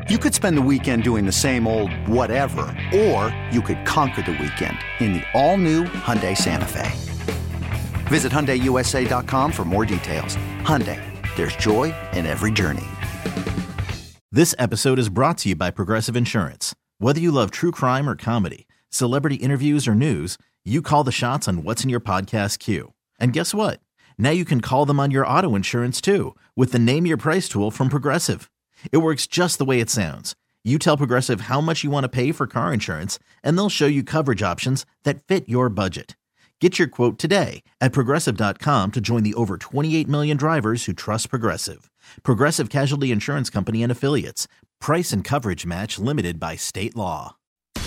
You could spend the weekend doing the same old whatever, or you could conquer the weekend in the all-new Hyundai Santa Fe. Visit HyundaiUSA.com for more details. Hyundai, there's joy in every journey. This episode is brought to you by Progressive Insurance. Whether you love true crime or comedy, celebrity interviews or news, you call the shots on what's in your podcast queue. And guess what? Now you can call them on your auto insurance too with the Name Your Price tool from Progressive. It works just the way it sounds. You tell Progressive how much you want to pay for car insurance, and they'll show you coverage options that fit your budget. Get your quote today at Progressive.com to join the over 28 million drivers who trust Progressive. Progressive Casualty Insurance Company and Affiliates. Price and coverage match limited by state law.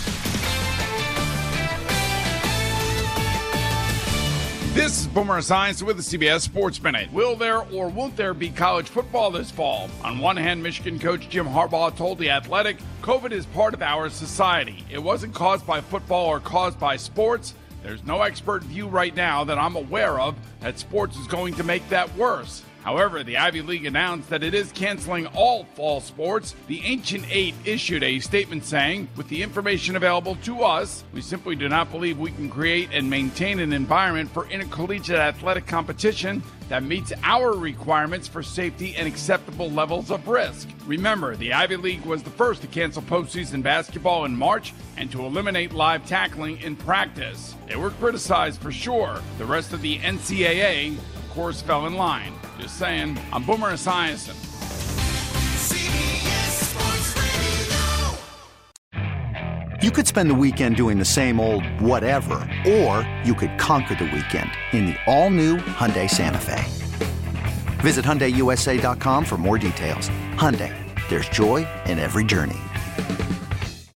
This is Boomer Esiason with the CBS Sports Minute. Will there or won't there be college football this fall? On one hand, Michigan coach Jim Harbaugh told The Athletic, COVID is part of our society. It wasn't caused by football or caused by sports. There's no expert view right now that I'm aware of that sports is going to make that worse. However, the Ivy League announced that it is canceling all fall sports. The Ancient Eight issued a statement saying, with the information available to us, we simply do not believe we can create and maintain an environment for intercollegiate athletic competition that meets our requirements for safety and acceptable levels of risk. Remember, the Ivy League was the first to cancel postseason basketball in March and to eliminate live tackling in practice. They were criticized for sure. The rest of the NCAA, of course, fell in line. Just saying, I'm Boomer Esiason. You could spend the weekend doing the same old whatever, or you could conquer the weekend in the all-new Hyundai Santa Fe. Visit HyundaiUSA.com for more details. Hyundai, there's joy in every journey.